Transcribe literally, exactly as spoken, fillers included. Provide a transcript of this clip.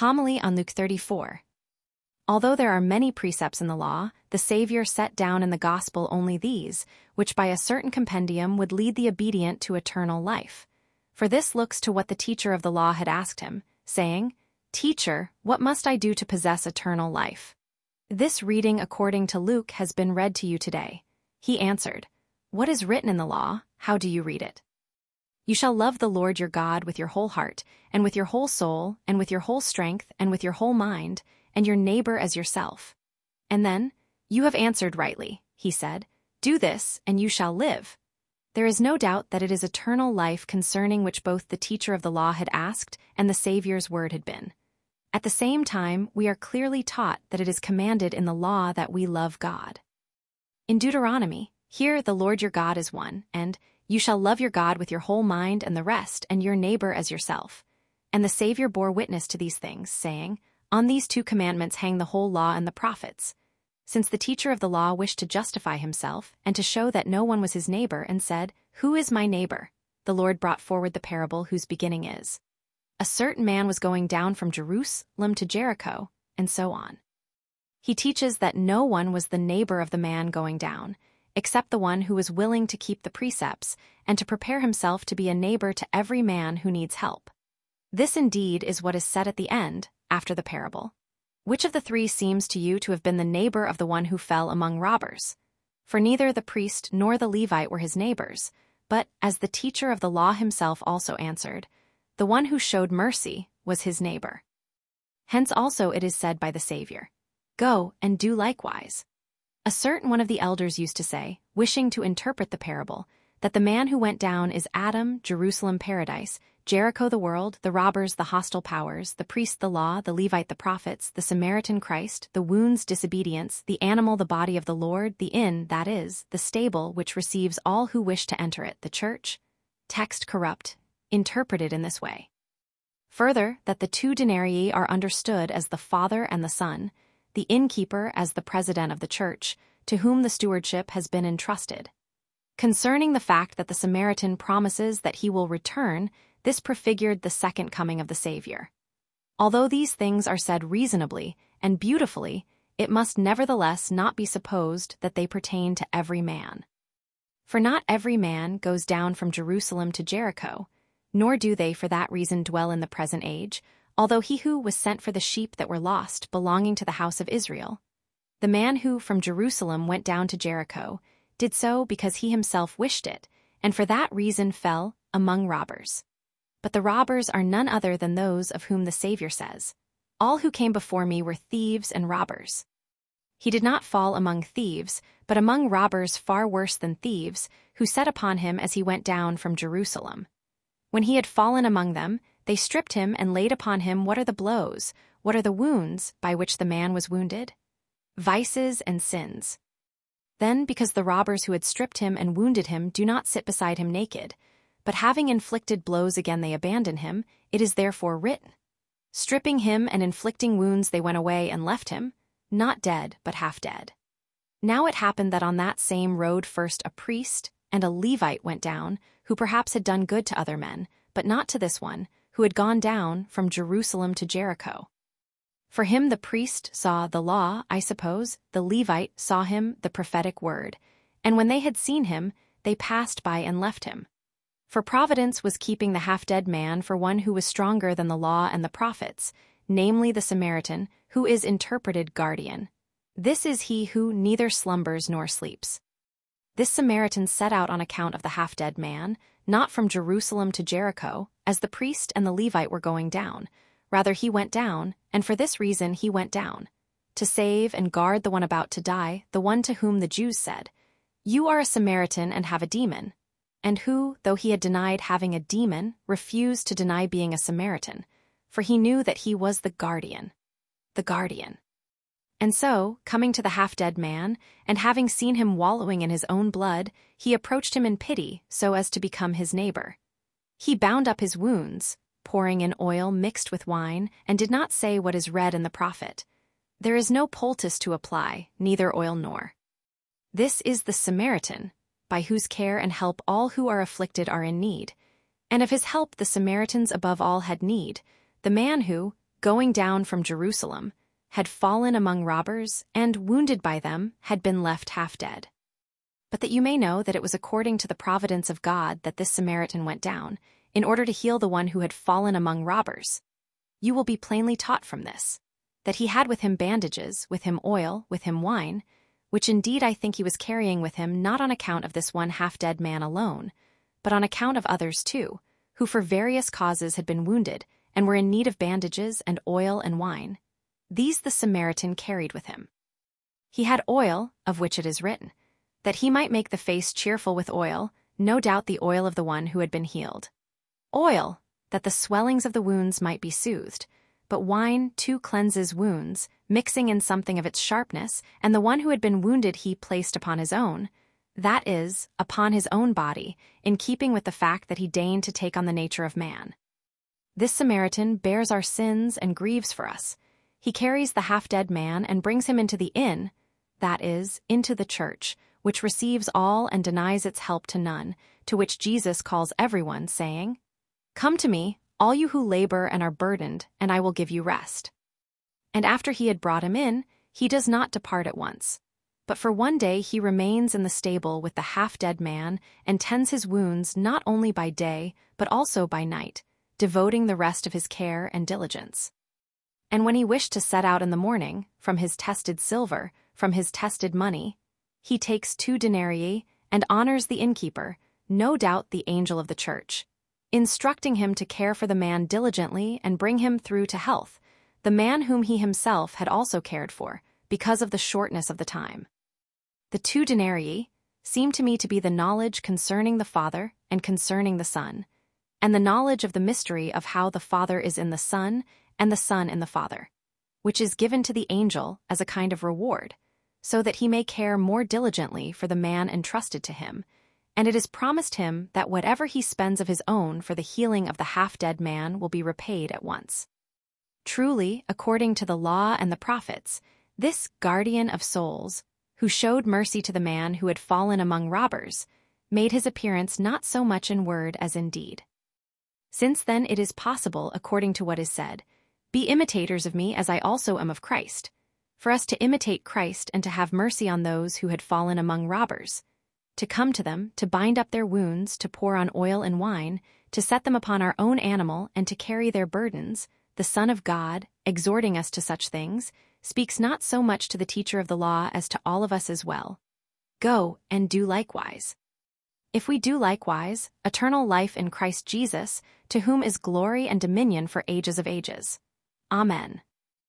Homily on Luke thirty-four. Although there are many precepts in the law, the Savior set down in the gospel only these, which by a certain compendium would lead the obedient to eternal life. For this looks to what the teacher of the law had asked him, saying, "Teacher, what must I do to possess eternal life?" This reading according to Luke has been read to you today. He answered, "What is written in the law? How do you read it? You shall love the Lord your God with your whole heart, and with your whole soul, and with your whole strength, and with your whole mind, and your neighbor as yourself." And then, "You have answered rightly," he said. "Do this, and you shall live." There is no doubt that it is eternal life concerning which both the teacher of the law had asked and the Savior's word had been. At the same time, we are clearly taught that it is commanded in the law that we love God. In Deuteronomy, "Here the Lord your God is one," and "You shall love your God with your whole mind and the rest, and your neighbor as yourself." And the Savior bore witness to these things, saying, "On these two commandments hang the whole law and the prophets." Since the teacher of the law wished to justify himself and to show that no one was his neighbor and said, "Who is my neighbor?" the Lord brought forward the parable whose beginning is, "A certain man was going down from Jerusalem to Jericho," and so on. He teaches that no one was the neighbor of the man going down, except the one who was willing to keep the precepts and to prepare himself to be a neighbor to every man who needs help. This indeed is what is said at the end, after the parable. Which of the three seems to you to have been the neighbor of the one who fell among robbers? For neither the priest nor the Levite were his neighbors, but, as the teacher of the law himself also answered, the one who showed mercy was his neighbor. Hence also it is said by the Savior, "Go and do likewise." A certain one of the elders used to say, wishing to interpret the parable, that the man who went down is Adam, Jerusalem paradise, Jericho the world, the robbers the hostile powers, the priest the law, the Levite the prophets, the Samaritan Christ, the wounds disobedience, the animal the body of the Lord, the inn, that is, the stable which receives all who wish to enter it, the church. Text corrupt, interpreted in this way. Further, that the two denarii are understood as the Father and the Son, the innkeeper as the president of the church, to whom the stewardship has been entrusted. Concerning the fact that the Samaritan promises that he will return, this prefigured the second coming of the Savior. Although these things are said reasonably and beautifully, it must nevertheless not be supposed that they pertain to every man. For not every man goes down from Jerusalem to Jericho, nor do they for that reason dwell in the present age, although he who was sent for the sheep that were lost belonging to the house of Israel. The man who from Jerusalem went down to Jericho did so because he himself wished it, and for that reason fell among robbers. But the robbers are none other than those of whom the Savior says, "All who came before me were thieves and robbers." He did not fall among thieves, but among robbers far worse than thieves, who set upon him as he went down from Jerusalem. When he had fallen among them, they stripped him and laid upon him what are the blows, what are the wounds by which the man was wounded? Vices and sins. Then, because the robbers who had stripped him and wounded him do not sit beside him naked, but having inflicted blows again they abandon him, it is therefore written, "Stripping him and inflicting wounds they went away and left him, not dead but half dead." Now it happened that on that same road first a priest and a Levite went down, who perhaps had done good to other men, but not to this one, who had gone down from Jerusalem to Jericho. For him the priest saw the law, I suppose, the Levite saw him the prophetic word, and when they had seen him, they passed by and left him. For Providence was keeping the half-dead man for one who was stronger than the law and the prophets, namely the Samaritan, who is interpreted guardian. This is he who neither slumbers nor sleeps. This Samaritan set out on account of the half-dead man, not from Jerusalem to Jericho, as the priest and the Levite were going down. Rather he went down, and for this reason he went down, to save and guard the one about to die, the one to whom the Jews said, "You are a Samaritan and have a demon," and who, though he had denied having a demon, refused to deny being a Samaritan, for he knew that he was the guardian. The guardian. And so, coming to the half-dead man, and having seen him wallowing in his own blood, he approached him in pity so as to become his neighbor. He bound up his wounds, pouring in oil mixed with wine, and did not say what is read in the prophet, "There is no poultice to apply, neither oil nor." This is the Samaritan, by whose care and help all who are afflicted are in need, and of his help the Samaritans above all had need, the man who, going down from Jerusalem, had fallen among robbers, and, wounded by them, had been left half dead. But that you may know that it was according to the providence of God that this Samaritan went down, in order to heal the one who had fallen among robbers. You will be plainly taught from this, that he had with him bandages, with him oil, with him wine, which indeed I think he was carrying with him not on account of this one half-dead man alone, but on account of others too, who for various causes had been wounded, and were in need of bandages and oil and wine. These the Samaritan carried with him. He had oil, of which it is written, that he might make the face cheerful with oil, no doubt the oil of the one who had been healed. Oil, that the swellings of the wounds might be soothed, but wine too cleanses wounds, mixing in something of its sharpness, and the one who had been wounded he placed upon his own, that is, upon his own body, in keeping with the fact that he deigned to take on the nature of man. This Samaritan bears our sins and grieves for us. He carries the half-dead man and brings him into the inn, that is, into the church, which receives all and denies its help to none, to which Jesus calls everyone, saying, "Come to me, all you who labor and are burdened, and I will give you rest." And after he had brought him in, he does not depart at once, but for one day he remains in the stable with the half-dead man and tends his wounds not only by day, but also by night, devoting the rest of his care and diligence. And when he wished to set out in the morning, from his tested silver, from his tested money, he takes two denarii and honors the innkeeper, no doubt the angel of the church, instructing him to care for the man diligently and bring him through to health, the man whom he himself had also cared for, because of the shortness of the time. The two denarii seem to me to be the knowledge concerning the Father and concerning the Son, and the knowledge of the mystery of how the Father is in the Son and the Son in the Father, which is given to the angel as a kind of reward, so that he may care more diligently for the man entrusted to him, and it is promised him that whatever he spends of his own for the healing of the half-dead man will be repaid at once. Truly, according to the law and the prophets, this guardian of souls, who showed mercy to the man who had fallen among robbers, made his appearance not so much in word as in deed. Since then it is possible, according to what is said, "Be imitators of me as I also am of Christ," for us to imitate Christ and to have mercy on those who had fallen among robbers, to come to them, to bind up their wounds, to pour on oil and wine, to set them upon our own animal, and to carry their burdens, the Son of God, exhorting us to such things, speaks not so much to the teacher of the law as to all of us as well. Go and do likewise. If we do likewise, eternal life in Christ Jesus, to whom is glory and dominion for ages of ages. Amen.